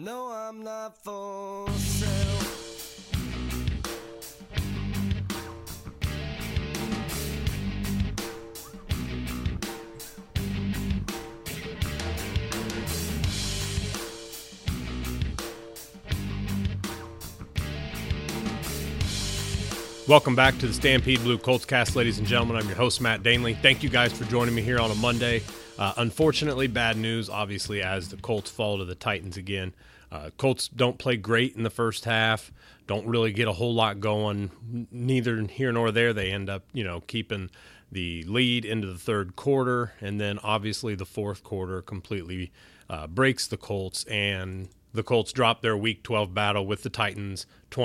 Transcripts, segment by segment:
No, I'm not for sale. Welcome back to the Stampede Blue Colts Cast, ladies and gentlemen. I'm your host, Matt Danley. Thank you guys for joining me here on a Monday. Unfortunately, bad news, obviously, as the Colts fall to the Titans again. Colts don't play great in the first half, don't really get a whole lot going, neither here nor there. They end up, keeping the lead into the third quarter, and then obviously the fourth quarter completely breaks the Colts, and the Colts drop their Week 12 battle with the Titans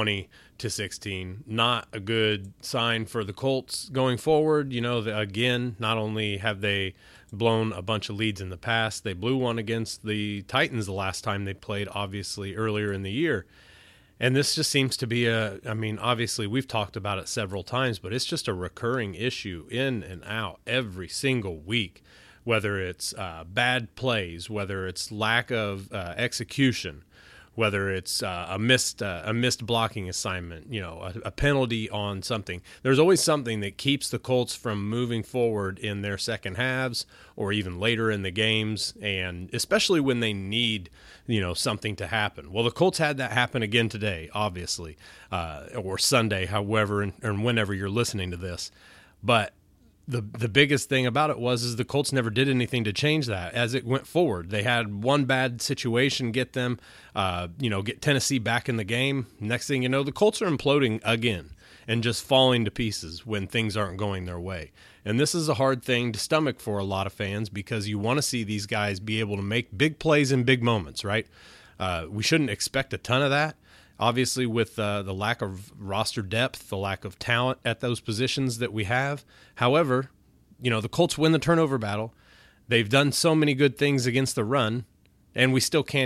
20-16. Not a good sign for the Colts going forward. Again, not only have they blown a bunch of leads in the past, they blew one against the Titans the last time they played, obviously, earlier in the year. And this just seems to be obviously we've talked about it several times, but it's just a recurring issue in and out every single week. Whether it's bad plays, whether it's lack of execution, whether it's a missed blocking assignment, a penalty on something. There's always something that keeps the Colts from moving forward in their second halves or even later in the games, and especially when they need, something to happen. Well, the Colts had that happen again today, obviously, or Sunday, however, and whenever you're listening to this. But the biggest thing about it is the Colts never did anything to change that as it went forward. They had one bad situation get them, get Tennessee back in the game. Next thing you know, the Colts are imploding again and just falling to pieces when things aren't going their way. And this is a hard thing to stomach for a lot of fans because you want to see these guys be able to make big plays in big moments, right? We shouldn't expect a ton of that. Obviously, with the lack of roster depth, the lack of talent at those positions that we have. However, the Colts win the turnover battle. They've done so many good things against the run, and we still can't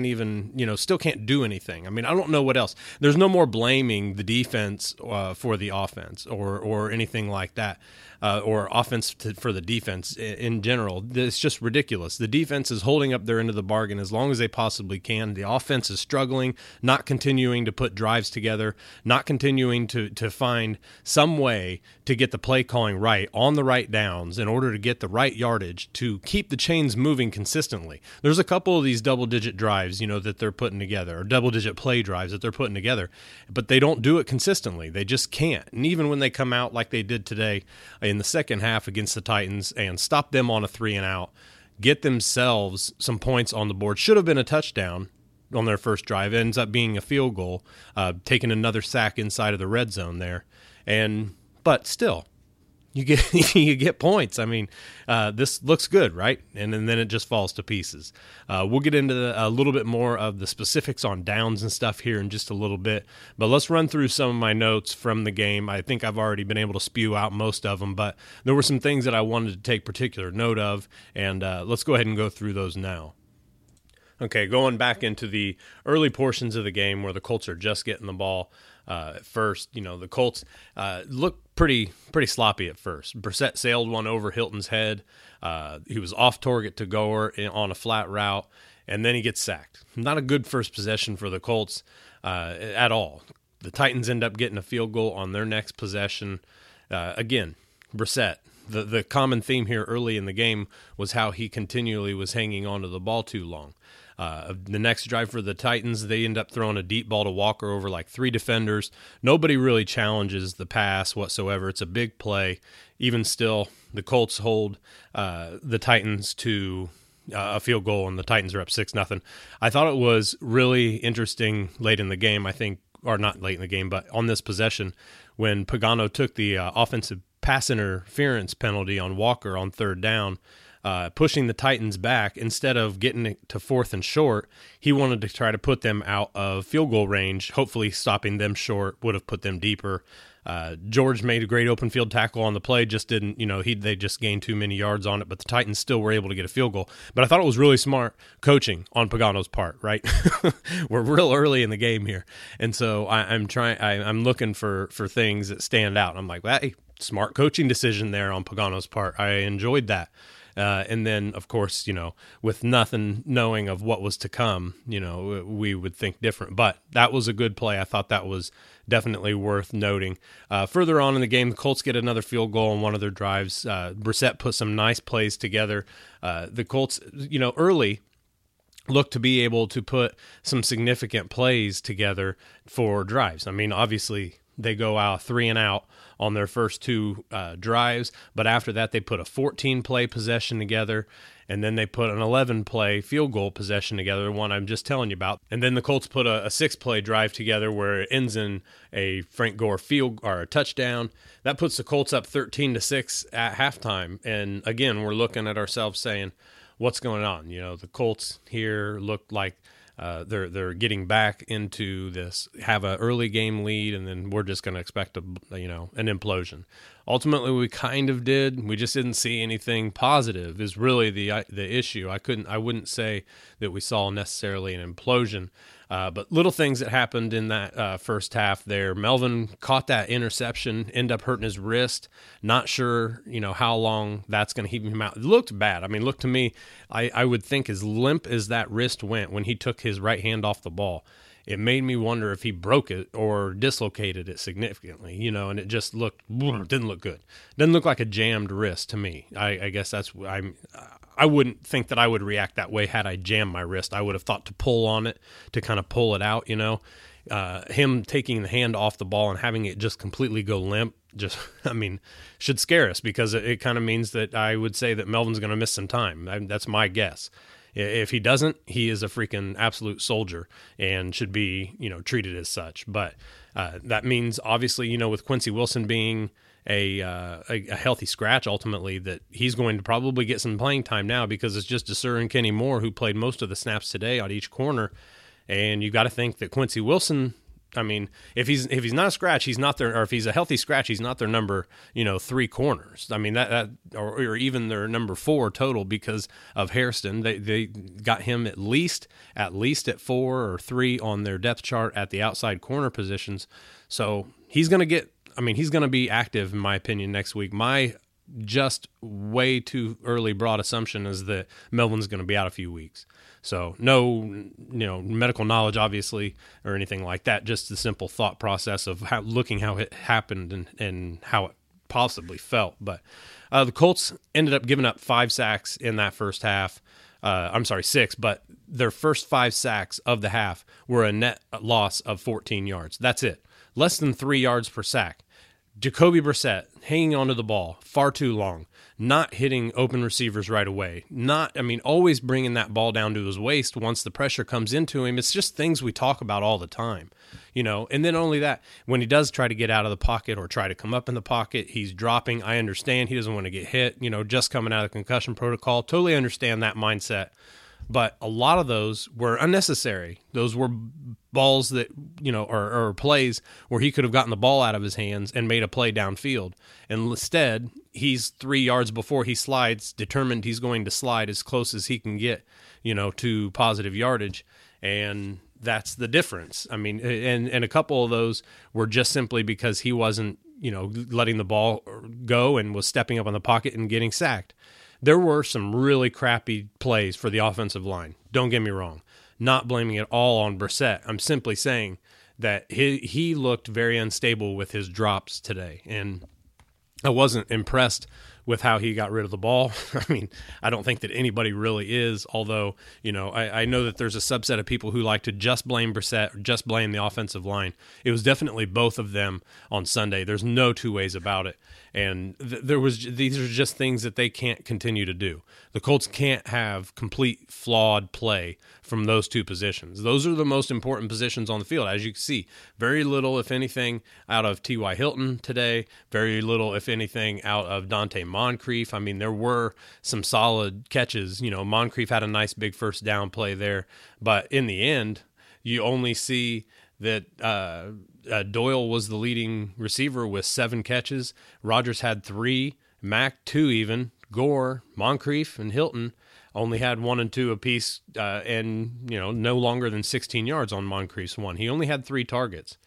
do anything. I don't know what else. There's no more blaming the defense for the offense or anything like that, or offense for the defense in general. It's just ridiculous. The defense is holding up their end of the bargain as long as they possibly can. The offense is struggling, not continuing to put drives together, not continuing to find some way to get the play calling right on the right downs in order to get the right yardage to keep the chains moving consistently. There's a couple of these double-digit drives, that they're putting together, or double-digit play drives that they're putting together, but they don't do it consistently. They just can't. And even when they come out like they did today in the second half against the Titans and stop them on a 3-and-out, get themselves some points on the board, should have been a touchdown on their first drive, it ends up being a field goal, taking another sack inside of the red zone there, but still, you get points. This looks good, right? And then it just falls to pieces. We'll get into a little bit more of the specifics on downs and stuff here in just a little bit, but let's run through some of my notes from the game. I think I've already been able to spew out most of them, but there were some things that I wanted to take particular note of, and let's go ahead and go through those now. Okay, going back into the early portions of the game where the Colts are just getting the ball at first, the Colts look pretty sloppy at first. Brissett sailed one over Hilton's head. He was off target to Gore on a flat route, and then he gets sacked. Not a good first possession for the Colts at all. The Titans end up getting a field goal on their next possession. Again, Brissett. The common theme here early in the game was how he continually was hanging onto the ball too long. The next drive for the Titans, they end up throwing a deep ball to Walker over like 3 defenders. Nobody really challenges the pass whatsoever. It's a big play. Even still, the Colts hold the Titans to a field goal, and the Titans are up 6-0. I thought it was really interesting late in the game, or not late in the game, but on this possession, when Pagano took the offensive pass interference penalty on Walker on third down, pushing the Titans back. Instead of getting it to 4th and short, he wanted to try to put them out of field goal range. Hopefully stopping them short would have put them deeper. George made a great open field tackle on the play, just didn't, they just gained too many yards on it, but the Titans still were able to get a field goal. But I thought it was really smart coaching on Pagano's part, right? We're real early in the game here. And so I'm looking for things that stand out. I'm like, well, hey, smart coaching decision there on Pagano's part. I enjoyed that. And then, of course, with nothing knowing of what was to come, we would think different. But that was a good play. I thought that was definitely worth noting. Further on in the game, the Colts get another field goal on one of their drives. Brissett put some nice plays together. The Colts, early look to be able to put some significant plays together for drives. I mean, obviously, they go out 3 and out on their first 2 drives, but after that, they put a 14-play possession together, and then they put an 11-play field goal possession together, the one I'm just telling you about. And then the Colts put a 6-play drive together where it ends in a Frank Gore field or a touchdown. That puts the Colts up 13-6 at halftime. And again, we're looking at ourselves saying, what's going on? The Colts here look like they're getting back into this, have an early game lead, and then we're just going to expect an implosion. Ultimately, we kind of did. We just didn't see anything positive. Is really the issue. I wouldn't say that we saw necessarily an implosion, but little things that happened in that first half there. Melvin caught that interception, ended up hurting his wrist. Not sure, how long that's going to keep him out. It looked bad. I mean, look to me, I would think as limp as that wrist went when he took his right hand off the ball, it made me wonder if he broke it or dislocated it significantly, and it just didn't look good. Doesn't look like a jammed wrist to me. I guess I wouldn't think that I would react that way had I jammed my wrist. I would have thought to pull on it, to kind of pull it out, Him taking the hand off the ball and having it just completely go limp, should scare us, because it kind of means that I would say that Melvin's going to miss some time. That's my guess. If he doesn't, he is a freaking absolute soldier and should be, treated as such. But that means, obviously, with Quincy Wilson being a healthy scratch, ultimately, that he's going to probably get some playing time now, because it's just Desir and Kenny Moore who played most of the snaps today on each corner. And you got to think that Quincy Wilson, if he's not a scratch, he's not their, or if he's a healthy scratch, he's not their number, 3 corners. Or even their number 4 total, because of Hairston. They got him at least at 4 or 3 on their depth chart at the outside corner positions. So he's going to be active, in my opinion, next week. My just way too early broad assumption is that Melvin's going to be out a few weeks. So no, medical knowledge, obviously, or anything like that. Just the simple thought process of how it happened and how it possibly felt. But the Colts ended up giving up 5 sacks in that first half. 6, but their first 5 sacks of the half were a net loss of 14 yards. That's it. Less than 3 yards per sack. Jacoby Brissett hanging onto the ball far too long, not hitting open receivers right away, always bringing that ball down to his waist once the pressure comes into him. It's just things we talk about all the time, and then only that, when he does try to get out of the pocket or try to come up in the pocket, he's dropping. I understand he doesn't want to get hit, just coming out of the concussion protocol. Totally understand that mindset. But a lot of those were unnecessary. Those were balls that, or plays where he could have gotten the ball out of his hands and made a play downfield. And instead, he's 3 yards before he slides, determined he's going to slide as close as he can get, to positive yardage. And that's the difference. And a couple of those were just simply because he wasn't, letting the ball go and was stepping up on the pocket and getting sacked. There were some really crappy plays for the offensive line. Don't get me wrong. Not blaming it all on Brissett. I'm simply saying that he looked very unstable with his drops today, and I wasn't impressed with how he got rid of the ball. I don't think that anybody really is, although, I know that there's a subset of people who like to just blame Brissett or just blame the offensive line. It was definitely both of them on Sunday. There's no two ways about it. And these are just things that they can't continue to do. The Colts can't have complete flawed play from those two positions. Those are the most important positions on the field. As you can see, very little, if anything, out of T.Y. Hilton today. Very little, if anything, out of Dante Moncrief. There were some solid catches. Moncrief had a nice big first down play there. But in the end, you only see that Doyle was the leading receiver with 7 catches. Rodgers had 3, Mack 2 even. Gore, Moncrief, and Hilton only had 1 and 2 apiece, and no longer than 16 yards on Moncrief's one. He only had 3 targets.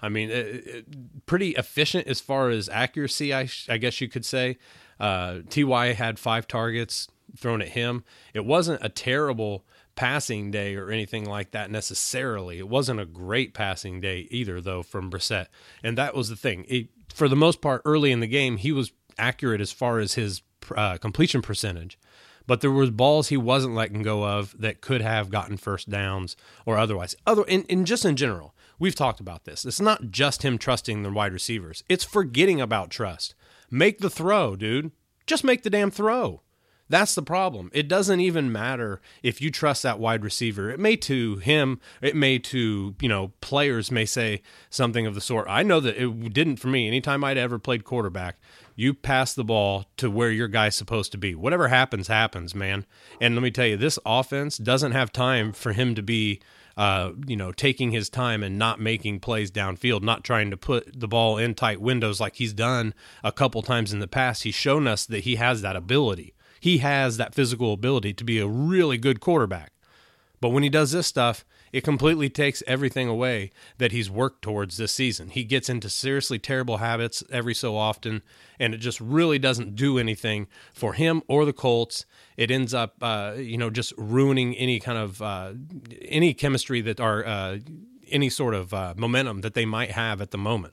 Pretty efficient as far as accuracy, I guess you could say. T.Y. had 5 targets. thrown at him. It wasn't a terrible passing day or anything like that necessarily. It wasn't a great passing day either, though, from Brissett. And that was the thing. For the most part, early in the game, he was accurate as far as his completion percentage. But there was balls he wasn't letting go of that could have gotten first downs or otherwise. Just in general, we've talked about this. It's not just him trusting the wide receivers. It's forgetting about trust. Make the throw, dude. Just make the damn throw. That's the problem. It doesn't even matter if you trust that wide receiver. It may to him, it may to, players may say something of the sort. I know that it didn't for me. Anytime I'd ever played quarterback, you pass the ball to where your guy's supposed to be. Whatever happens, happens, man. And let me tell you, this offense doesn't have time for him to be taking his time and not making plays downfield, not trying to put the ball in tight windows like he's done a couple times in the past. He's shown us that he has that ability. He has that physical ability to be a really good quarterback. But when he does this stuff, it completely takes everything away that he's worked towards this season. He gets into seriously terrible habits every so often, and it just really doesn't do anything for him or the Colts. It ends up, just ruining any kind of any chemistry that are any sort of momentum that they might have at the moment,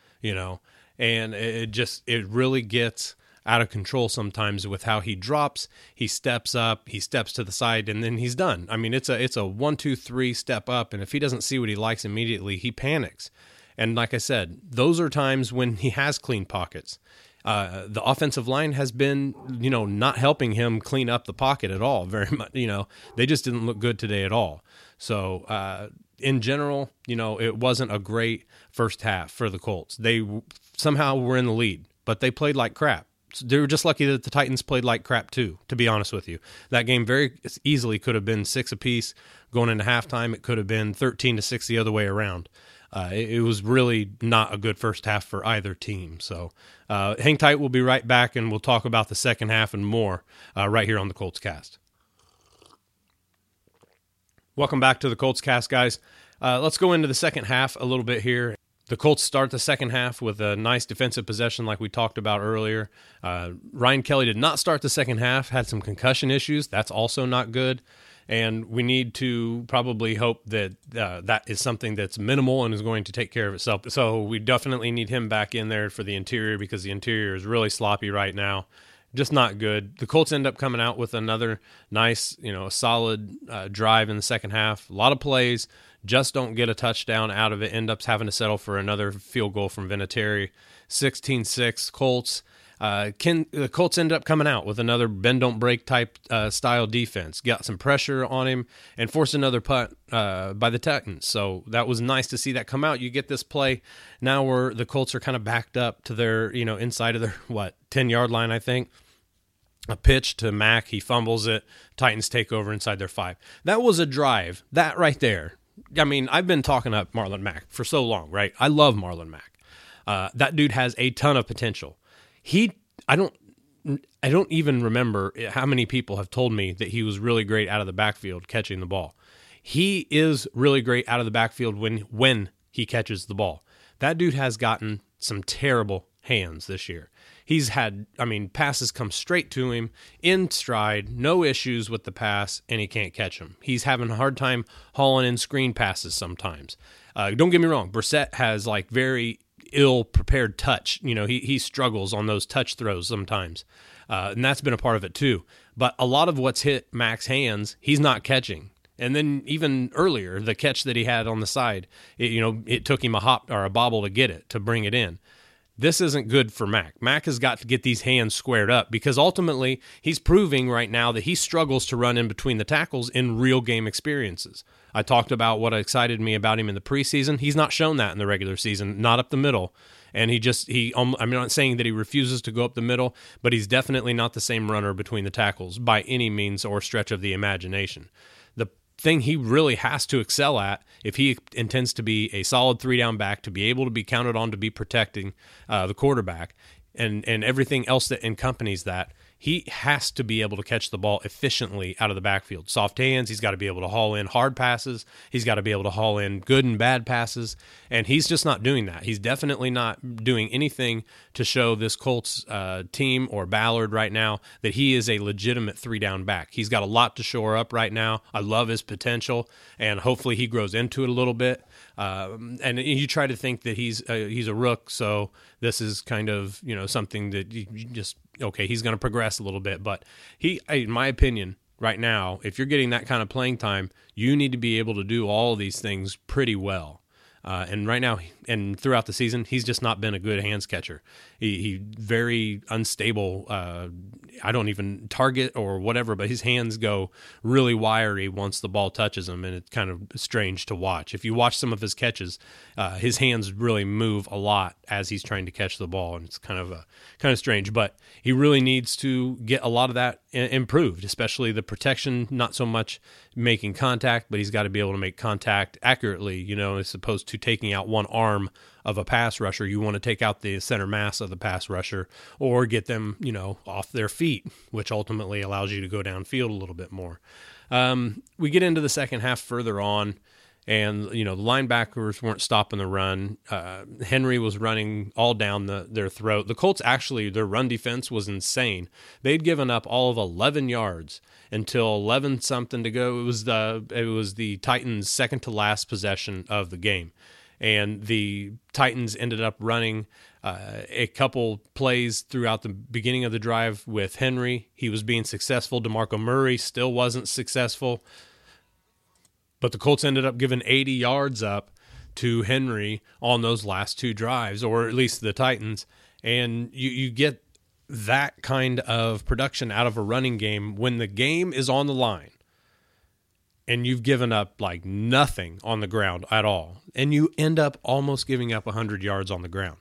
and it really gets out of control sometimes with how he drops. He steps up, he steps to the side, and then he's done. I mean, it's a 1, 2, 3 step up, and if he doesn't see what he likes immediately, he panics. And like I said, those are times when he has clean pockets. The offensive line has been, not helping him clean up the pocket at all very much. They just didn't look good today at all. So in general, it wasn't a great first half for the Colts. They somehow were in the lead, but they played like crap. They were just lucky that the Titans played like crap too, to be honest with you. That game very easily could have been 6 apiece going into halftime. It could have been 13-6 the other way around. It was really not a good first half for either team. So hang tight. We'll be right back, and we'll talk about the second half and more right here on the Colts Cast. Welcome back to the Colts Cast, guys. Let's go into the second half a little bit here. The Colts start the second half with a nice defensive possession like we talked about earlier. Ryan Kelly did not start the second half, had some concussion issues. That's also not good. And we need to probably hope that that is something that's minimal and is going to take care of itself. So we definitely need him back in there for the interior because the interior is really sloppy right now. Just not good. The Colts end up coming out with another nice, solid drive in the second half. A lot of plays. Just don't get a touchdown out of it. End up having to settle for another field goal from Vinatieri. 16-6 Colts. The Colts end up coming out with another bend don't break type style defense. Got some pressure on him and forced another punt by the Titans. So that was nice to see that come out. You get this play now where the Colts are kind of backed up to their inside of their 10-yard line, I think. A pitch to Mack, he fumbles it. Titans take over inside their 5. That was a drive. That right there. I mean, I've been talking up Marlon Mack for so long, right? I love Marlon Mack. That dude has a ton of potential. I don't even remember how many people have told me that he was really great out of the backfield catching the ball. He is really great out of the backfield when he catches the ball. That dude has gotten some terrible hands this year. He's had, passes come straight to him in stride, no issues with the pass, and he can't catch them. He's having a hard time hauling in screen passes sometimes. Don't get me wrong, Brissett has very ill-prepared touch. He struggles on those touch throws sometimes, and that's been a part of it too. But a lot of what's hit Mac's hands, he's not catching. And then even earlier, the catch that he had on the side, it took him a hop or a bobble to get it, to bring it in. This isn't good for Mack. Mack has got to get these hands squared up because ultimately he's proving right now that he struggles to run in between the tackles in real game experiences. I talked about what excited me about him in the preseason. He's not shown that in the regular season, not up the middle. And I'm not saying that he refuses to go up the middle, but he's definitely not the same runner between the tackles by any means or stretch of the imagination. The thing he really has to excel at if he intends to be a solid 3-down back, to be able to be counted on to be protecting the quarterback and everything else that accompanies that, he has to be able to catch the ball efficiently out of the backfield. Soft hands, he's got to be able to haul in hard passes. He's got to be able to haul in good and bad passes, and he's just not doing that. He's definitely not doing anything to show this Colts team or Ballard right now that he is a legitimate 3-down back. He's got a lot to shore up right now. I love his potential, and hopefully he grows into it a little bit. And you try to think that he's a rook, so this is kind of, something that you just, okay, he's going to progress a little bit. But in my opinion, right now, if you're getting that kind of playing time, you need to be able to do all of these things pretty well. And right now, and throughout the season, he's just not been a good hands catcher. He very unstable. I don't even target or whatever, but his hands go really wiry once the ball touches him, and it's kind of strange to watch. If you watch some of his catches, his hands really move a lot as he's trying to catch the ball, and it's kind of strange. But he really needs to get a lot of that improved, especially the protection. Not so much making contact, but he's got to be able to make contact accurately. As opposed to taking out one arm of a pass rusher. You want to take out the center mass of the pass rusher or get them, off their feet, which ultimately allows you to go downfield a little bit more. We get into the second half further on, and, the linebackers weren't stopping the run. Henry was running all down their throat. The Colts, actually, their run defense was insane. They'd given up all of 11 yards until 11-something to go. It was the Titans' second to last possession of the game. And the Titans ended up running a couple plays throughout the beginning of the drive with Henry. He was being successful. DeMarco Murray still wasn't successful. But the Colts ended up giving 80 yards up to Henry on those last two drives, or at least the Titans. And you get that kind of production out of a running game when the game is on the line and you've given up like nothing on the ground at all, and you end up almost giving up 100 yards on the ground.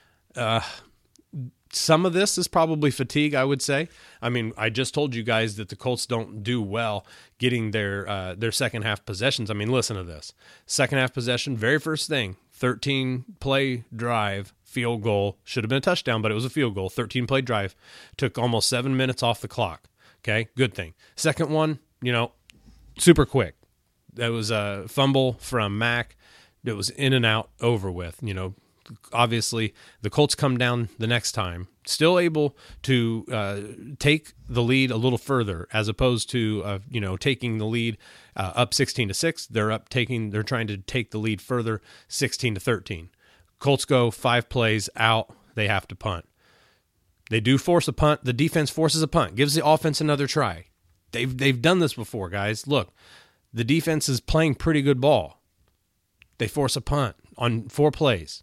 Some of this is probably fatigue, I would say. I mean, I just told you guys that the Colts don't do well getting their second half possessions. I mean, listen to this. Second half possession, very first thing, 13-play drive, field goal. Should have been a touchdown, but it was a field goal. 13-play drive. Took almost 7 minutes off the clock. Okay, good thing. Second one, super quick. That was a fumble from Mack. It was in and out, over with. Obviously, the Colts come down the next time, still able to take the lead a little further, as opposed to taking the lead up 16-6. They're trying to take the lead further, 16-13. Colts go 5 plays out. They have to punt. They do force a punt. The defense forces a punt, gives the offense another try. They've done this before, guys. Look, the defense is playing pretty good ball. They force a punt on 4 plays.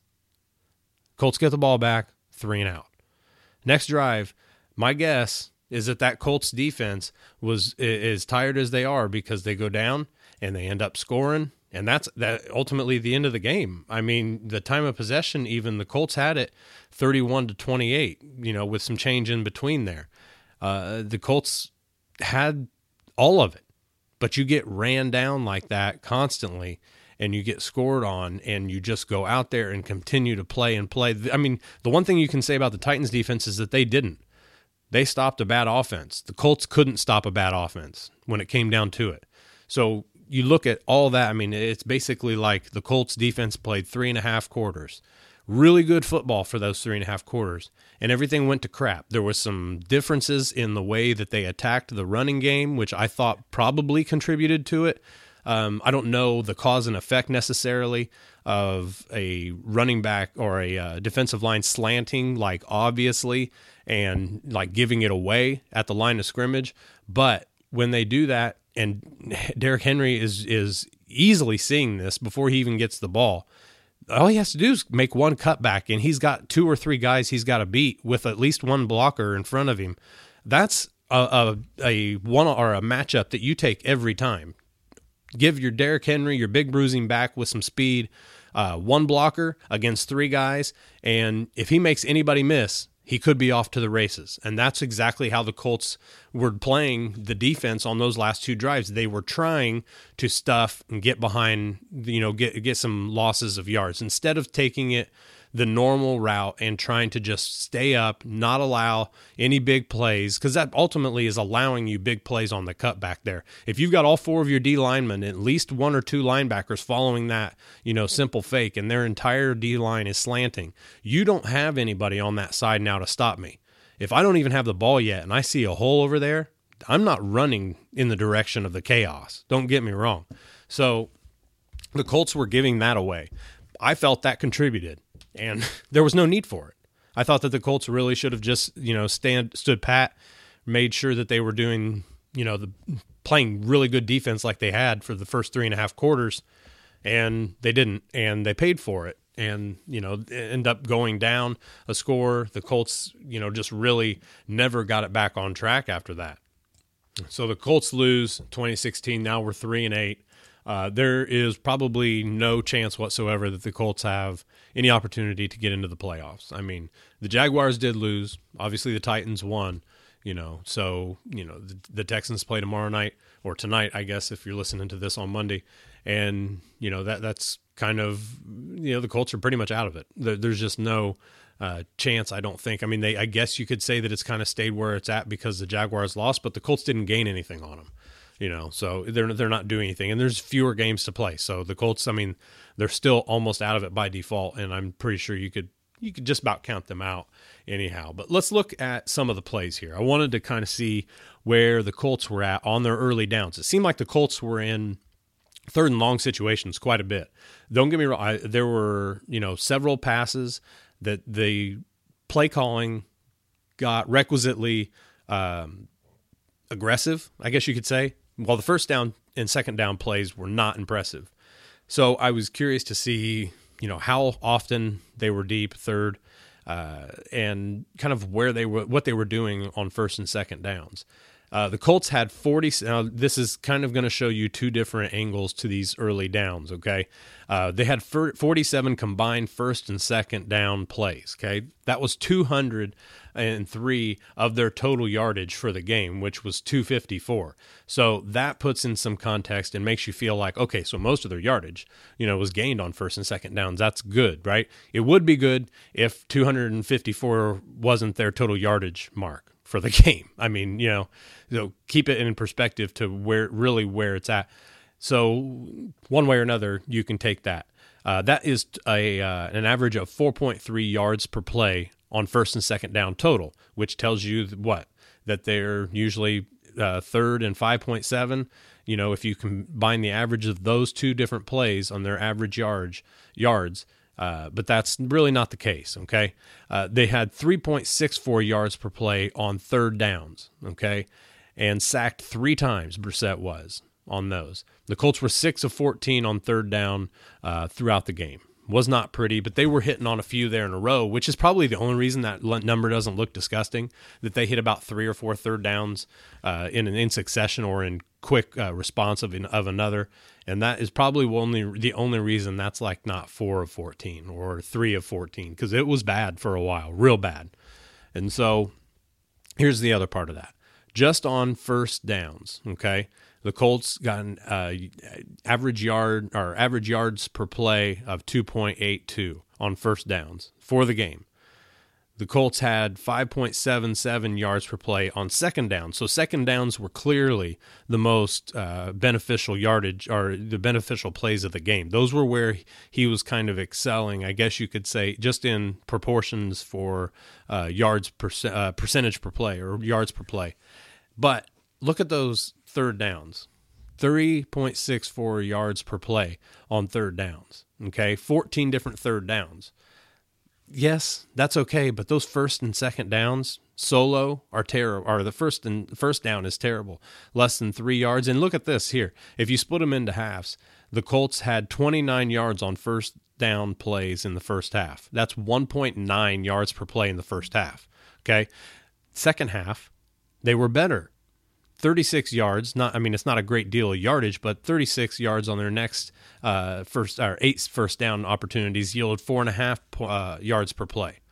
Colts get the ball back, 3 and out. Next drive, my guess is that Colts defense was as tired as they are because they go down and they end up scoring, and that's ultimately the end of the game. I mean, the time of possession, even the Colts had it 31-28, with some change in between there. The Colts had all of it, but you get ran down like that constantly, and you get scored on, and you just go out there and continue to play and play. I mean, the one thing you can say about the Titans defense is that they didn't. They stopped a bad offense. The Colts couldn't stop a bad offense when it came down to it. So you look at all that. I mean, it's basically like the Colts defense played 3.5 quarters. Really good football for those 3.5 quarters, and everything went to crap. There was some differences in the way that they attacked the running game, which I thought probably contributed to it. I don't know the cause and effect necessarily of a running back or a defensive line slanting, like obviously, and like giving it away at the line of scrimmage. But when they do that, and Derrick Henry is easily seeing this before he even gets the ball, all he has to do is make one cutback, and he's got 2 or 3 guys he's got to beat with at least one blocker in front of him. That's a one or a matchup that you take every time. Give your Derrick Henry, your big bruising back with some speed, one blocker against 3 guys, and if he makes anybody miss, he could be off to the races. And that's exactly how the Colts were playing the defense on those last 2 drives. They were trying to stuff and get behind, get some losses of yards. Instead of taking it the normal route and trying to just stay up, not allow any big plays, because that ultimately is allowing you big plays on the cutback there. If you've got all four of your D linemen, at least one or two linebackers following that, simple fake, and their entire D line is slanting, you don't have anybody on that side now to stop me. If I don't even have the ball yet and I see a hole over there, I'm not running in the direction of the chaos. Don't get me wrong. So the Colts were giving that away. I felt that contributed, and there was no need for it. I thought that the Colts really should have just, stood pat, made sure that they were doing, playing really good defense like they had for the first 3.5 quarters, and they didn't, and they paid for it. And, end up going down a score. The Colts, just really never got it back on track after that. So the Colts lose 2016. Now we're 3-8. There is probably no chance whatsoever that the Colts have any opportunity to get into the playoffs. I mean, the Jaguars did lose. Obviously, the Titans won. So the Texans play tomorrow night, or tonight, I guess, if you're listening to this on Monday. And, that's kind of, the Colts are pretty much out of it. There's just no chance, I don't think. I mean, I guess you could say that it's kind of stayed where it's at because the Jaguars lost, but the Colts didn't gain anything on them. So they're not doing anything, and there's fewer games to play. So the Colts, I mean, they're still almost out of it by default, and I'm pretty sure you could just about count them out anyhow. But let's look at some of the plays here. I wanted to kind of see where the Colts were at on their early downs. It seemed like the Colts were in third and long situations quite a bit. Don't get me wrong. There were, several passes that the play calling got requisitely aggressive, I guess you could say, while the first down and second down plays were not impressive. So I was curious to see, how often they were deep third and kind of what they were doing on first and second downs. The Colts had 40. Now, this is kind of going to show you two different angles to these early downs, okay? They had 47 combined first and second down plays, okay? That was 203 of their total yardage for the game, which was 254. So that puts in some context and makes you feel like, okay, so most of their yardage, was gained on first and second downs. That's good, right? It would be good if 254 wasn't their total yardage mark for the game. I mean, keep it in perspective to where it's at. So one way or another, you can take that. That is an average of 4.3 yards per play on first and second down total, which tells you that they're usually third and 5.7. If you combine the average of those two different plays on their average yards, but that's really not the case, okay? They had 3.64 yards per play on third downs, okay? And sacked 3 times, Brissett was, on those. The Colts were 6 of 14 on third down throughout the game. Was not pretty, but they were hitting on a few there in a row, which is probably the only reason that number doesn't look disgusting, that they hit about 3 or 4 third downs in succession or in quick response of another. And that is probably the only reason that's like not 4 of 14 or 3 of 14, because it was bad for a while, real bad. And so here's the other part of that. Just on first downs, okay, the Colts got an average yards per play of 2.82 on first downs for the game. The Colts had 5.77 yards per play on second downs. So second downs were clearly the most beneficial yardage or the beneficial plays of the game. Those were where he was kind of excelling, I guess you could say, just in proportions for percentage per play or yards per play. But look at those third downs. 3.64 yards per play on third downs. Okay, 14 different third downs. Yes, that's okay, but those first and second downs solo are terrible. Or the first down is terrible, less than 3 yards. And look at this here. If you split them into halves, the Colts had 29 yards on first down plays in the first half. That's 1.9 yards per play in the first half. Okay, second half, they were better. 36 yards, it's not a great deal of yardage, but 36 yards on their next 8 first down opportunities yielded 4.5 yards per play.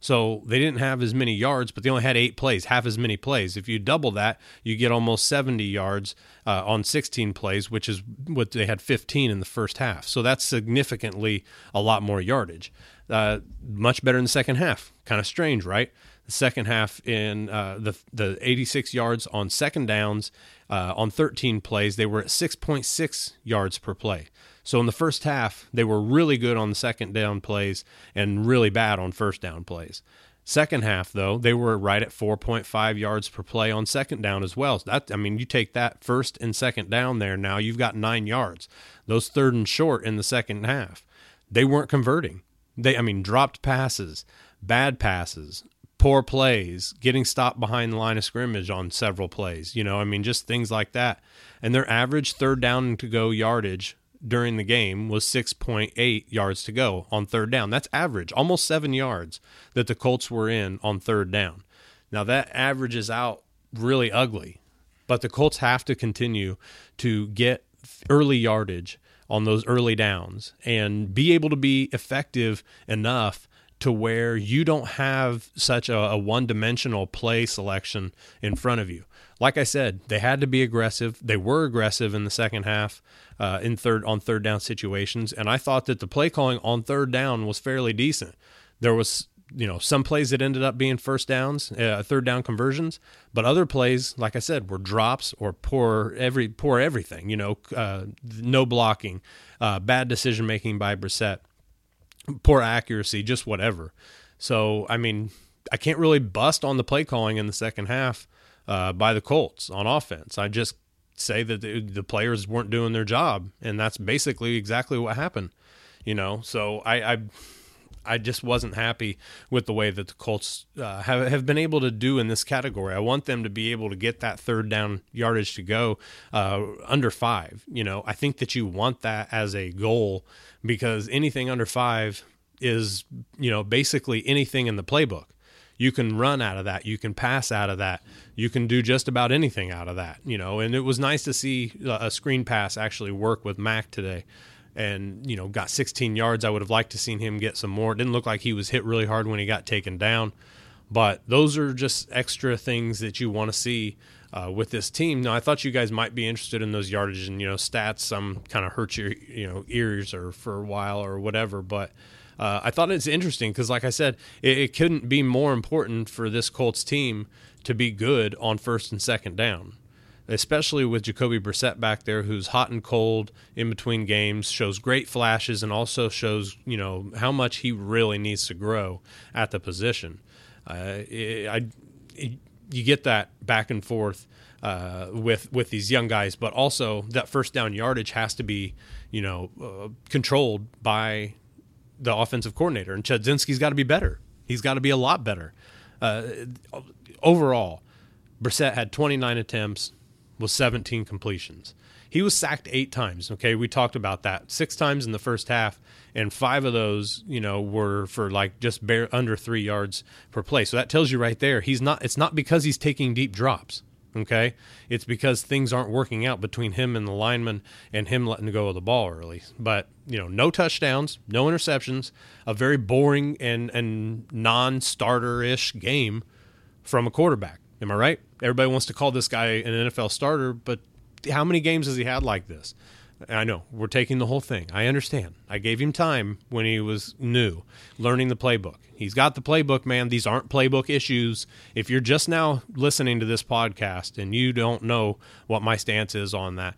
So they didn't have as many yards, but they only had 8 plays, half as many plays. If you double that, you get almost 70 yards on 16 plays, which is what they had 15 in the first half. So that's significantly a lot more yardage. Much better in the second half. Kind of strange, right? The second half in the 86 yards on second downs on 13 plays, they were at 6.6 yards per play. So in the first half, they were really good on the second down plays and really bad on first down plays. Second half, though, they were right at 4.5 yards per play on second down as well. So you take that first and second down there, now you've got 9 yards. Those third and short in the second half, they weren't converting. Dropped passes, bad passes, poor plays, getting stopped behind the line of scrimmage on several plays, just things like that. And their average third down to go yardage during the game was 6.8 yards to go on third down. That's average, almost 7 yards that the Colts were in on third down. Now that averages out really ugly, but the Colts have to continue to get early yardage on those early downs and be able to be effective enough to where you don't have such a one-dimensional play selection in front of you. Like I said, they had to be aggressive. They were aggressive in the second half on third down situations, and I thought that the play calling on third down was fairly decent. There was some plays that ended up being first downs, third down conversions, but other plays, like I said, were drops or poor everything. No blocking, bad decision making by Brissett, poor accuracy, just whatever. So I can't really bust on the play calling in the second half by the Colts on offense. I just say that the players weren't doing their job, and that's basically exactly what happened. So I just wasn't happy with the way that the Colts have been able to do in this category. I want them to be able to get that third down yardage to go under 5. I think that you want that as a goal, because anything under 5 is, basically anything in the playbook. You can run out of that. You can pass out of that. You can do just about anything out of that, and it was nice to see a screen pass actually work with Mack today. And, got 16 yards. I would have liked to seen him get some more. It didn't look like he was hit really hard when he got taken down. But those are just extra things that you want to see with this team. Now, I thought you guys might be interested in those yardage and, stats. Some kind of hurt your, ears or for a while or whatever. But I thought it's interesting because, like I said, it couldn't be more important for this Colts team to be good on first and second down, especially with Jacoby Brissett back there, who's hot and cold in between games, shows great flashes, and also shows, how much he really needs to grow at the position. You get that back and forth with these young guys, but also that first down yardage has to be, controlled by the offensive coordinator, and Chudzinski's got to be better. He's got to be a lot better. Overall, Brissett had 29 attempts, with 17 completions. He was sacked 8 times. Okay, we talked about that. 6 times in the first half, and 5 of those, were for just under 3 yards per play. So that tells you right there, it's not because he's taking deep drops. Okay, it's because things aren't working out between him and the lineman and him letting go of the ball early. But no touchdowns, no interceptions, a very boring and non-starter-ish game from a quarterback. Am I right? Everybody wants to call this guy an NFL starter, but how many games has he had like this? I know, we're taking the whole thing. I understand. I gave him time when he was new, learning the playbook. He's got the playbook, man. These aren't playbook issues. If you're just now listening to this podcast and you don't know what my stance is on that,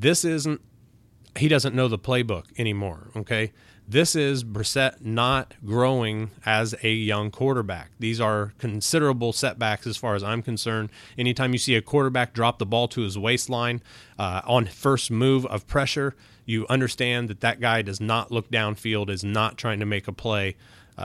he doesn't know the playbook anymore, okay? This is Brissett not growing as a young quarterback. These are considerable setbacks as far as I'm concerned. Anytime you see a quarterback drop the ball to his waistline on first move of pressure, you understand that guy does not look downfield, is not trying to make a play.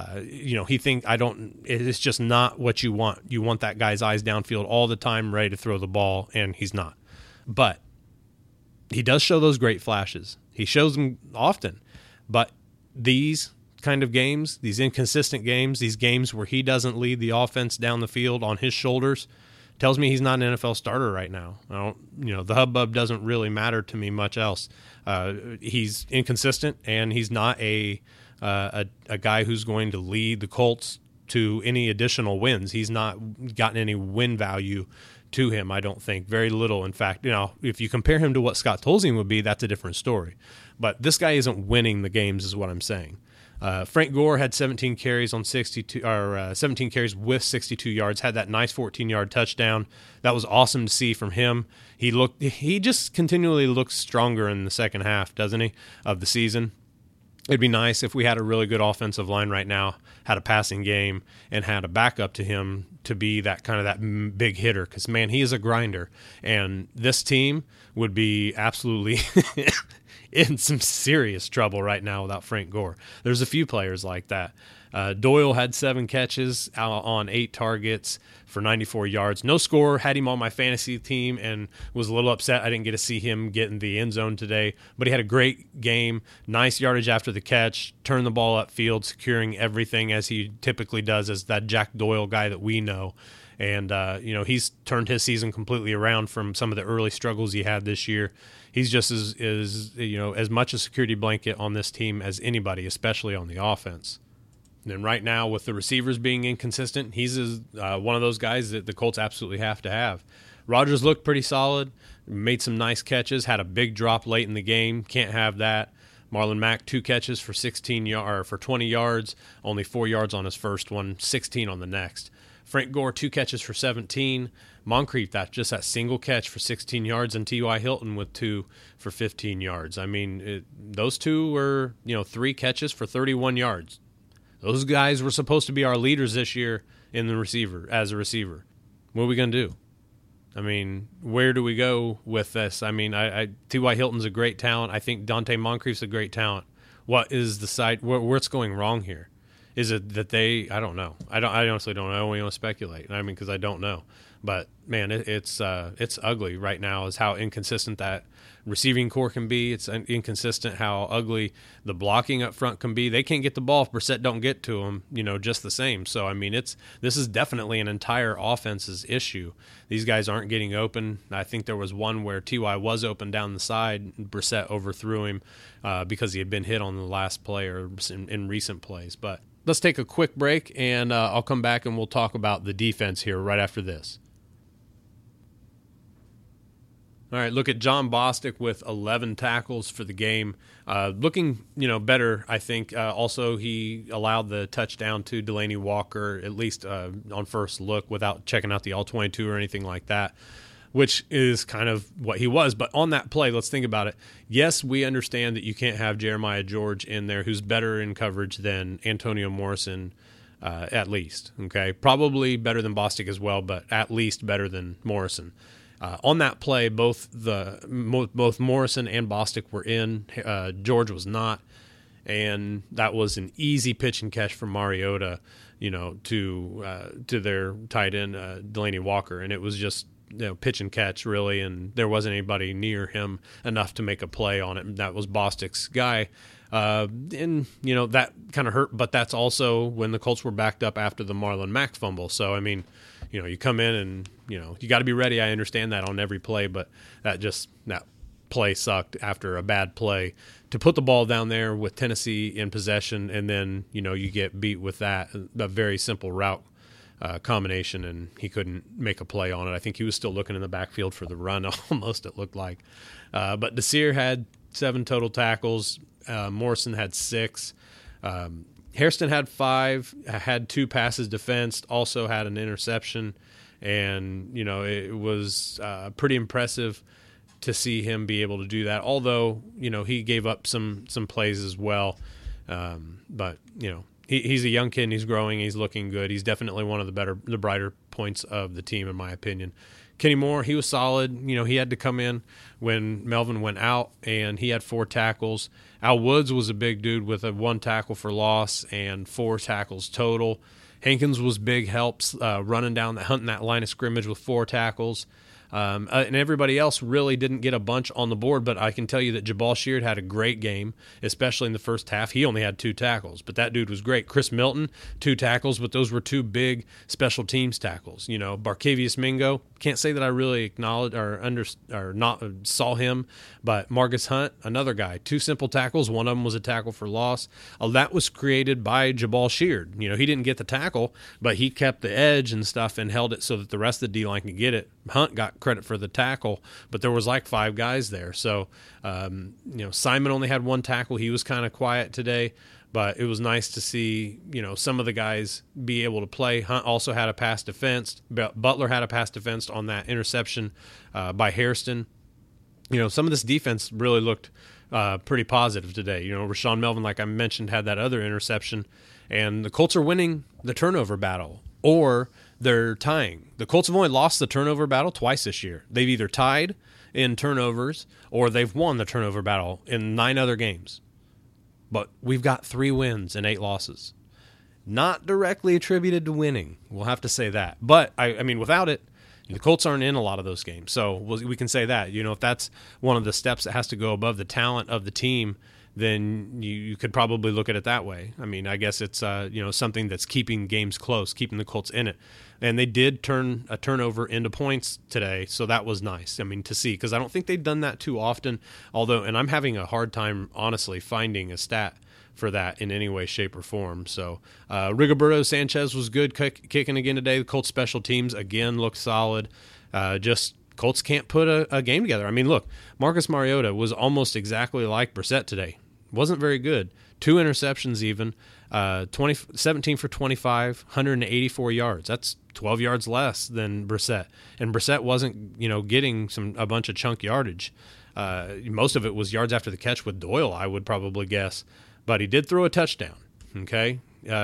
It's just not what you want. You want that guy's eyes downfield all the time, ready to throw the ball, and he's not. But he does show those great flashes. He shows them often. But these kind of games, these inconsistent games, these games where he doesn't lead the offense down the field on his shoulders, tells me he's not an NFL starter right now. The hubbub doesn't really matter to me much else. He's inconsistent, and he's not a guy who's going to lead the Colts to any additional wins. He's not gotten any win value to him, I don't think. Very little. In fact, if you compare him to what Scott Tolzien would be, that's a different story. But this guy isn't winning the games is what I'm saying. Frank Gore had 17 carries on 17 carries with 62 yards, had that nice 14-yard touchdown. That was awesome to see from him. He just continually looks stronger in the second half, doesn't he, of the season? It'd be nice if we had a really good offensive line right now, had a passing game, and had a backup to him to be that kind of that big hitter. Because, man, he is a grinder. And this team would be absolutely in some serious trouble right now without Frank Gore. There's a few players like that. Doyle had 7 catches on 8 targets for 94 yards. No score, had him on my fantasy team and was a little upset I didn't get to see him get in the end zone today. But he had a great game, nice yardage after the catch, turned the ball upfield, securing everything as he typically does as that Jack Doyle guy that we know. And, he's turned his season completely around from some of the early struggles he had this year. He's just as much a security blanket on this team as anybody, especially on the offense. And right now, with the receivers being inconsistent, he's one of those guys that the Colts absolutely have to have. Rodgers looked pretty solid, made some nice catches, had a big drop late in the game. Can't have that. Marlon Mack, 2 catches for 20 yards, only 4 yards on his first one, 16 on the next. Frank Gore, 2 catches for 17. Moncrief, that single catch for 16 yards, and T.Y. Hilton with 2 for 15 yards. I mean, those two were 3 catches for 31 yards. Those guys were supposed to be our leaders this year as a receiver. What are we going to do? I mean, where do we go with this? I mean, T.Y. Hilton's a great talent. I think Dante Moncrief's a great talent. What is the side? What's going wrong here? Is it that I don't know. I honestly don't know. I don't want to speculate. I mean, because I don't know. But man, it's ugly right now. Is how inconsistent that receiving core can be. It's inconsistent how ugly the blocking up front can be. They can't get the ball if Brissett don't get to them. Just the same. So I mean, this is definitely an entire offense's issue. These guys aren't getting open. I think there was one where Ty was open down the side. Brissett overthrew him because he had been hit on the last play or in recent plays. But let's take a quick break, and I'll come back and we'll talk about the defense here right after this. All right, look at John Bostic with 11 tackles for the game. Looking, better, I think. Also, he allowed the touchdown to Delaney Walker, at least on first look, without checking out the All-22 or anything like that, which is kind of what he was. But on that play, let's think about it. Yes, we understand that you can't have Jeremiah George in there, who's better in coverage than Antonio Morrison, at least. Okay, probably better than Bostic as well, but at least better than Morrison. On that play, both Morrison and Bostic were in. George was not, and that was an easy pitch and catch from Mariota, to their tight end Delaney Walker, and it was just pitch and catch really, and there wasn't anybody near him enough to make a play on it. And that was Bostic's guy. And that kind of hurt, but that's also when the Colts were backed up after the Marlon Mack fumble. So I mean, you come in and you got to be ready. I understand that on every play, but that play sucked after a bad play. To put the ball down there with Tennessee in possession, and then you get beat with that, a very simple route combination, and he couldn't make a play on it. I think he was still looking in the backfield for the run, almost it looked like. But Desir had 7 total tackles. Morrison had 6. Hairston had 5, had 2 passes defensed, also had an interception, and it was pretty impressive to see him be able to do that. Although he gave up some plays as well, but he's a young kid and he's growing. He's looking good. He's definitely one of the brighter points of the team, in my opinion. Kenny Moore, he was solid. He had to come in when Melvin went out, and he had 4 tackles. Al Woods was a big dude with a 1 tackle for loss and 4 tackles total. Hankins was big helps, hunting that line of scrimmage with 4 tackles. And everybody else really didn't get a bunch on the board, but I can tell you that Jabal Sheard had a great game, especially in the first half. He only had 2 tackles, but that dude was great. Chris Milton, 2 tackles, but those were 2 big special teams tackles. Barkevius Mingo, can't say that I really acknowledged or not saw him, but Marcus Hunt, another guy, 2 simple tackles. One of them was a tackle for loss. That was created by Jabal Sheard. He didn't get the tackle, but he kept the edge and stuff and held it so that the rest of the D-line could get it. Hunt got credit for the tackle, but there was like 5 guys there. So, Simon only had 1 tackle. He was kind of quiet today, but it was nice to see, some of the guys be able to play. Hunt also had a pass defense. Butler had a pass defense on that interception by Hairston. Some of this defense really looked pretty positive today. Rashawn Melvin, like I mentioned, had that other interception, and the Colts are winning the turnover battle, or they're tying. The Colts have only lost the turnover battle twice this year. They've either tied in turnovers or they've won the turnover battle in 9 other games. But we've got 3 wins and 8 losses. Not directly attributed to winning. We'll have to say that. But, I mean, without it, the Colts aren't in a lot of those games. So we can say that. If that's one of the steps that has to go above the talent of the team, then you could probably look at it that way. I mean, I guess it's something that's keeping games close, keeping the Colts in it. And they did turn a turnover into points today, so that was nice, to see, because I don't think they've done that too often, and I'm having a hard time, honestly, finding a stat for that in any way, shape, or form. So Rigoberto Sanchez was good kicking again today. The Colts special teams, again, looked solid. Colts can't put a game together. I mean, look, Marcus Mariota was almost exactly like Brissett today. Wasn't very good. 2 interceptions even, 17 for 25, 184 yards. That's 12 yards less than Brissett. And Brissett wasn't, getting a bunch of chunk yardage. Most of it was yards after the catch with Doyle, I would probably guess. But he did throw a touchdown, okay?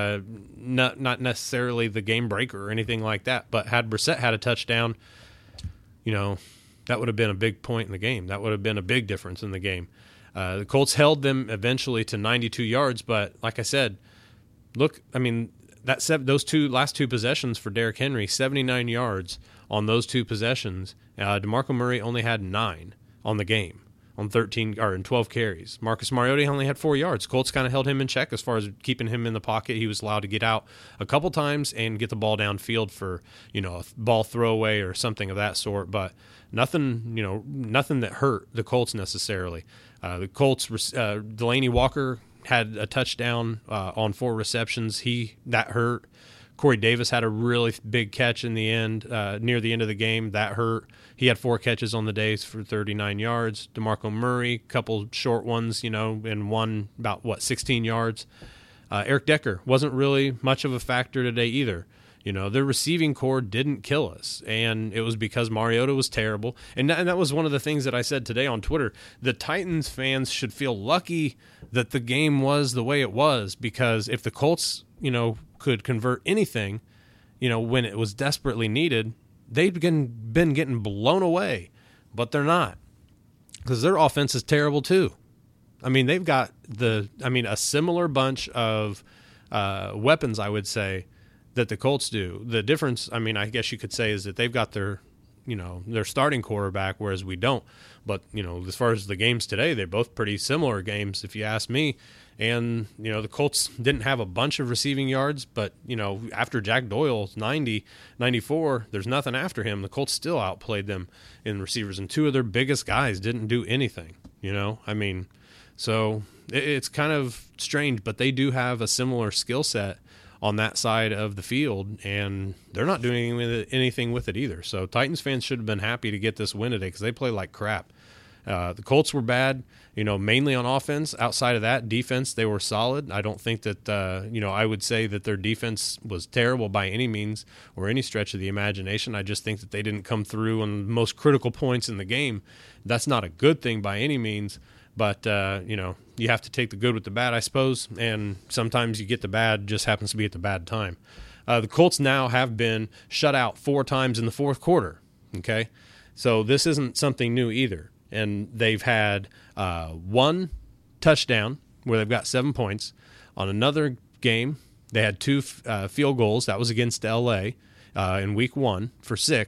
Not necessarily the game breaker or anything like that, but had Brissett had a touchdown, that would have been a big point in the game. That would have been a big difference in the game. The Colts held them eventually to 92 yards, but like I said, look, I mean, those last 2 possessions for Derrick Henry, 79 yards on those 2 possessions. DeMarco Murray only had 9 on the game on 12 carries. Marcus Mariota only had 4 yards. Colts kind of held him in check as far as keeping him in the pocket. He was allowed to get out a couple times and get the ball downfield for, a ball throwaway or something of that sort, but nothing that hurt the Colts necessarily. The Colts, Delaney Walker had a touchdown on 4 receptions. That hurt. Corey Davis had a really big catch in the end, near the end of the game. That hurt. He had 4 catches on the day for 39 yards. DeMarco Murray, couple short ones, and one about, 16 yards. Eric Decker wasn't really much of a factor today either. Their receiving core didn't kill us, and it was because Mariota was terrible. And that was one of the things that I said today on Twitter. The Titans fans should feel lucky that the game was the way it was, because if the Colts, could convert anything, when it was desperately needed, they'd been getting blown away. But they're not, because their offense is terrible too. I mean, they've got a similar bunch of weapons, I would say, that the Colts do. The difference, I guess you could say, is that they've got their starting quarterback, whereas we don't. But, as far as the games today, they're both pretty similar games, if you ask me. And, the Colts didn't have a bunch of receiving yards, but, after Jack Doyle's 94, there's nothing after him. The Colts still outplayed them in receivers, and 2 of their biggest guys didn't do anything, So it's kind of strange, but they do have a similar skill set on that side of the field, and they're not doing anything with it either. So Titans fans should have been happy to get this win today, because they play like crap. The Colts were bad, mainly on offense. Outside of that, defense, they were solid. I don't think that, I would say that their defense was terrible by any means or any stretch of the imagination. I just think that they didn't come through on the most critical points in the game. That's not a good thing by any means, but, you have to take the good with the bad, I suppose, and sometimes you get the bad, just happens to be at the bad time. The Colts now have been shut out 4 times in the fourth quarter, okay? So this isn't something new either. And they've had 1 touchdown where they've got 7 points. On another game, they had 2 field goals. That was against L.A. In Week 1 for 6.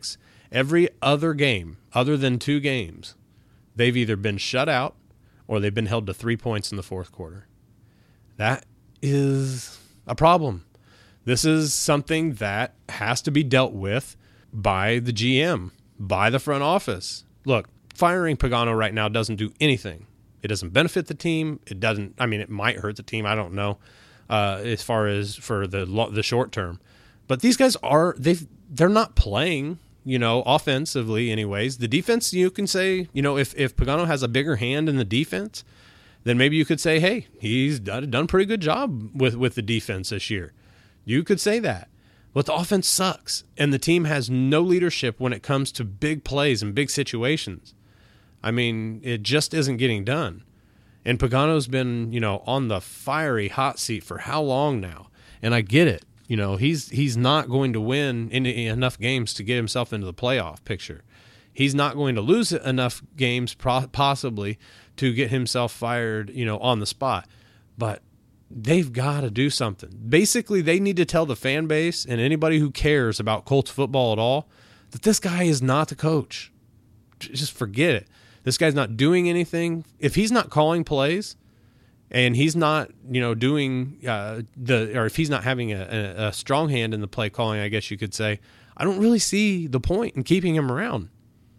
Every other game, other than 2 games, they've either been shut out or they've been held to 3 points in the fourth quarter. That is a problem. This is something that has to be dealt with by the GM, by the front office. Look, firing Pagano right now doesn't do anything. It doesn't benefit the team. It doesn't. I mean, it might hurt the team. I don't know, as far as for the short term. But these guys they're not playing, offensively anyways. The defense, you can say, if Pagano has a bigger hand in the defense, then maybe you could say, hey, he's done a pretty good job with the defense this year. You could say that. But the offense sucks, and the team has no leadership when it comes to big plays and big situations. I mean, it just isn't getting done. And Pagano's been, on the fiery hot seat for how long now? And I get it. He's not going to win enough games to get himself into the playoff picture. He's not going to lose enough games possibly to get himself fired, on the spot. But they've got to do something. Basically, they need to tell the fan base and anybody who cares about Colts football at all that this guy is not the coach. Just forget it. This guy's not doing anything. If he's not calling plays and he's not, doing or if he's not having a strong hand in the play calling, I guess you could say, I don't really see the point in keeping him around.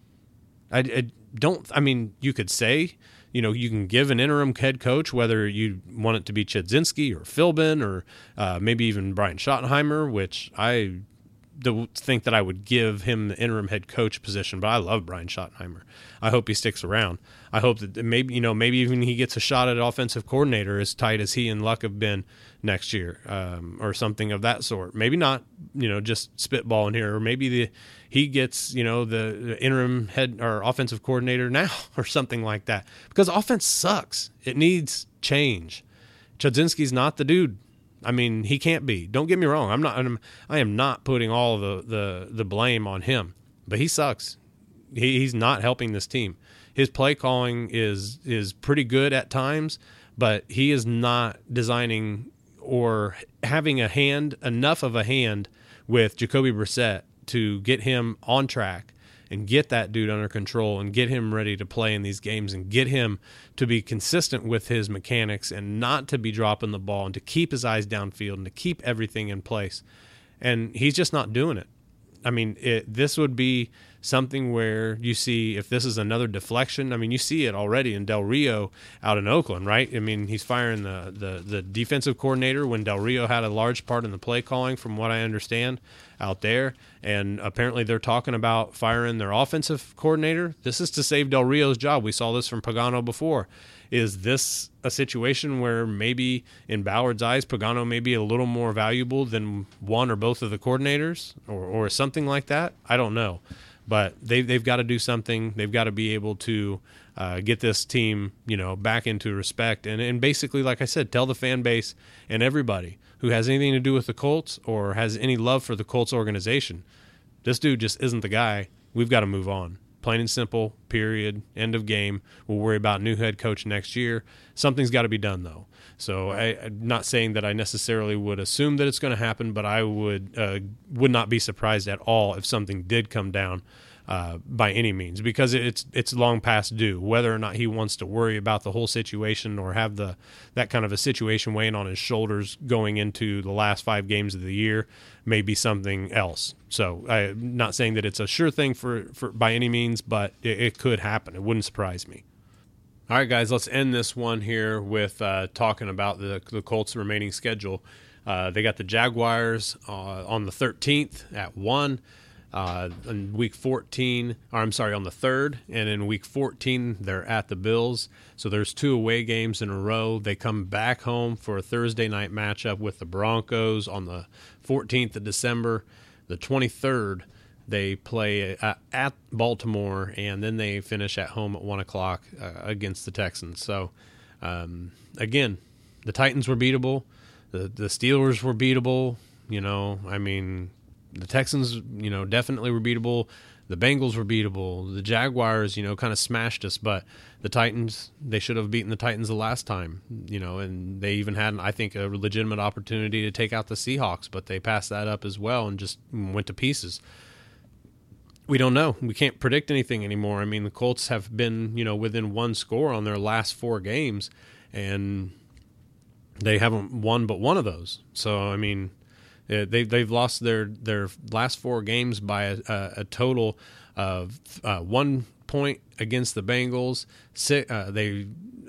You could say, you can give an interim head coach, whether you want it to be Chudzinski or Philbin or maybe even Brian Schottenheimer, which I don't think that I would give him the interim head coach position, but I love Brian Schottenheimer. I hope he sticks around. I hope that maybe even he gets a shot at offensive coordinator as tight as he and Luck have been next year, or something of that sort. Maybe not, just spitballing here, or maybe he gets, the interim head or offensive coordinator now or something like that, because offense sucks. It needs change. Chudzinski's not the dude. I mean, he can't be. Don't get me wrong. I am not putting all of the blame on him, but he sucks. He's not helping this team. His play calling is pretty good at times, but he is not designing or having enough of a hand with Jacoby Brissett to get him on track and get that dude under control and get him ready to play in these games and get him to be consistent with his mechanics and not to be dropping the ball and to keep his eyes downfield and to keep everything in place. And he's just not doing it. I mean, this would be something where you see if this is another deflection. I mean, you see it already in Del Rio out in Oakland, right? I mean, he's firing the defensive coordinator when Del Rio had a large part in the play calling, from what I understand, out there. And apparently they're talking about firing their offensive coordinator. This is to save Del Rio's job. We saw this from Pagano before. Is this a situation where maybe in Bauer's eyes, Pagano may be a little more valuable than one or both of the coordinators or something like that? I don't know. But they've got to do something. They've got to be able to get this team, back into respect. And basically, like I said, tell the fan base and everybody who has anything to do with the Colts or has any love for the Colts organization, this dude just isn't the guy. We've got to move on. Plain and simple, period, end of game. We'll worry about new head coach next year. Something's got to be done, though. So I'm not saying that I necessarily would assume that it's going to happen, but I would not be surprised at all if something did come down by any means, because it's long past due. Whether or not he wants to worry about the whole situation or have that kind of a situation weighing on his shoulders going into the last 5 games of the year may be something else. So I'm not saying that it's a sure thing for by any means, but it could happen. It wouldn't surprise me. All right, guys, let's end this one here with talking about the Colts' remaining schedule. They got the Jaguars on the 13th at 1. In week 14, or I'm sorry, on the 3rd, and in week 14 they're at the Bills. So there's 2 away games in a row. They come back home for a Thursday night matchup with the Broncos on the 14th of December. The 23rd they play at Baltimore, and then they finish at home at 1 o'clock against the Texans. So again, the Titans were beatable. The Steelers were beatable. The Texans, definitely were beatable. The Bengals were beatable. The Jaguars, kind of smashed us. But the Titans, they should have beaten the Titans the last time, and they even had, I think, a legitimate opportunity to take out the Seahawks, but they passed that up as well and just went to pieces. we don't know. We can't predict anything anymore. I mean, the Colts have been, within one score on their last 4 games, and they haven't won but one of those. So, I mean, they've lost their last 4 games by a total of 1 point against the Bengals. They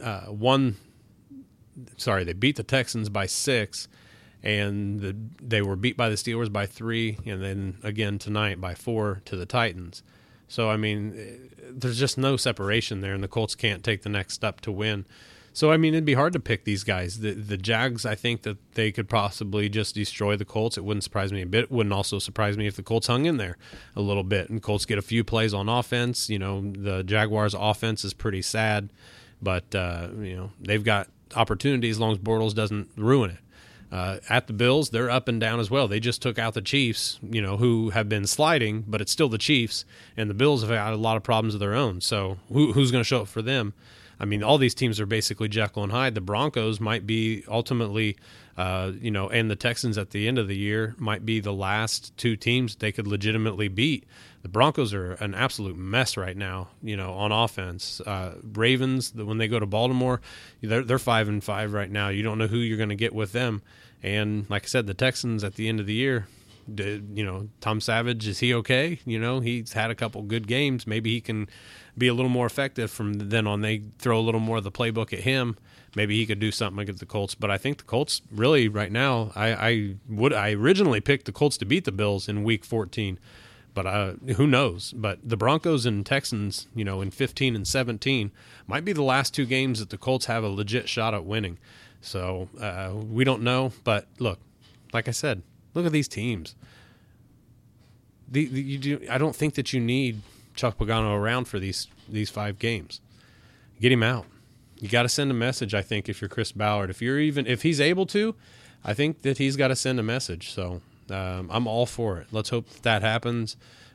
beat the Texans by 6. And they were beat by the Steelers by 3, and then again tonight by 4 to the Titans. So, I mean, there's just no separation there, and the Colts can't take the next step to win. So, I mean, it'd be hard to pick these guys. The Jags, I think that they could possibly just destroy the Colts. It wouldn't surprise me a bit. It wouldn't also surprise me if the Colts hung in there a little bit, and Colts get a few plays on offense. The Jaguars' offense is pretty sad, but, they've got opportunity as long as Bortles doesn't ruin it. At the Bills, they're up and down as well. They just took out the Chiefs, who have been sliding, but it's still the Chiefs, and the Bills have had a lot of problems of their own. So who's going to show up for them? I mean, all these teams are basically Jekyll and Hyde. The Broncos might be ultimately, and the Texans at the end of the year might be the last 2 teams they could legitimately beat. The Broncos are an absolute mess right now, on offense. Ravens, when they go to Baltimore, they're 5-5 right now. You don't know who you're going to get with them. And like I said, the Texans at the end of the year, Tom Savage, is he okay? He's had a couple good games. Maybe he can be a little more effective from then on. They throw a little more of the playbook at him. Maybe he could do something against the Colts. But I think the Colts really right now, I originally picked the Colts to beat the Bills in Week 14. But who knows? But the Broncos and Texans, in 15 and 17, might be the last 2 games that the Colts have a legit shot at winning. So we don't know. But look, like I said, look at these teams. I don't think that you need Chuck Pagano around for these 5 games. Get him out. You got to send a message, I think, if you're Chris Ballard. If he's able to, I think that he's got to send a message. So I'm all for it. Let's hope that happens,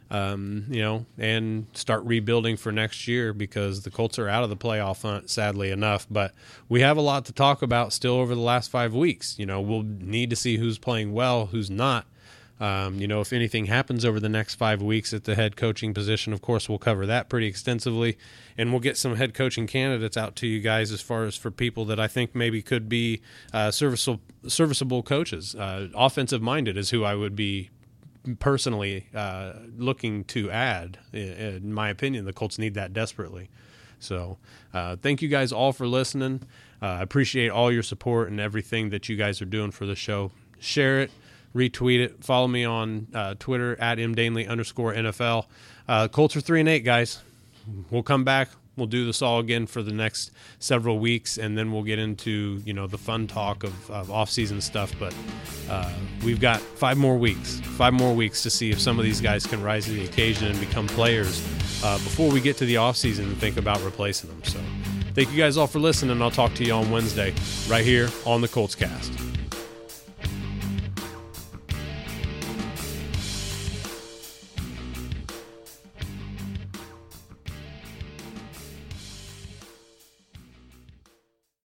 and start rebuilding for next year, because the Colts are out of the playoff hunt, sadly enough. But we have a lot to talk about still over the last 5 weeks. We'll need to see who's playing well, who's not. If anything happens over the next 5 weeks at the head coaching position, of course, we'll cover that pretty extensively, and we'll get some head coaching candidates out to you guys as far as for people that I think maybe could be serviceable coaches. Offensive-minded is who I would be personally looking to add. In my opinion, the Colts need that desperately. So thank you guys all for listening. I appreciate all your support and everything that you guys are doing for the show. Share it. Retweet it. Follow me on Twitter at @mdanley_NFL. Colts are 3-8, guys. We'll come back. We'll do this all again for the next several weeks, and then we'll get into the fun talk of off-season stuff. But we've got 5 more weeks. 5 more weeks to see if some of these guys can rise to the occasion and become players before we get to the off-season and think about replacing them. So thank you guys all for listening. I'll talk to you on Wednesday right here on the Colts Cast.